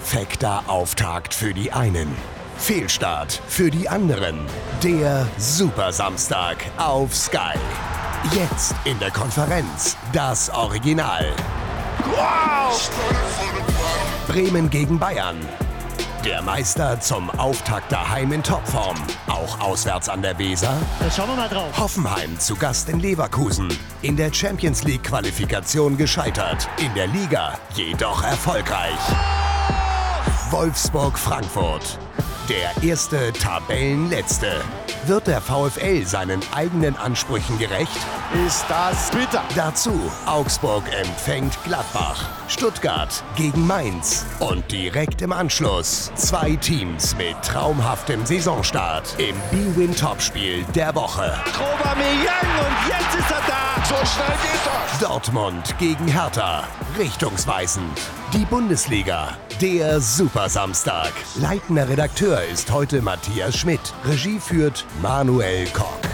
Perfekter Auftakt für die einen. Fehlstart für die anderen. Der Super-Samstag auf Sky. Jetzt in der Konferenz das Original. Wow! Bremen gegen Bayern. Der Meister zum Auftakt daheim in Topform. Auch auswärts an der Weser. Da schauen wir mal drauf. Hoffenheim zu Gast in Leverkusen. In der Champions League Qualifikation gescheitert. In der Liga jedoch erfolgreich. Wolfsburg-Frankfurt. Der erste Tabellenletzte. Wird der VfL seinen eigenen Ansprüchen gerecht? Ist das bitter. Dazu Augsburg empfängt Gladbach, Stuttgart gegen Mainz und direkt im Anschluss 2 Teams mit traumhaftem Saisonstart im BWin-Topspiel der Woche. Aubameyang und jetzt ist er da. So schnell geht das. Dortmund gegen Hertha, richtungsweisend. Die Bundesliga, der Super-Samstag. Leitender Redakteur ist heute Matthias Schmidt. Regie führt Manuel Koch.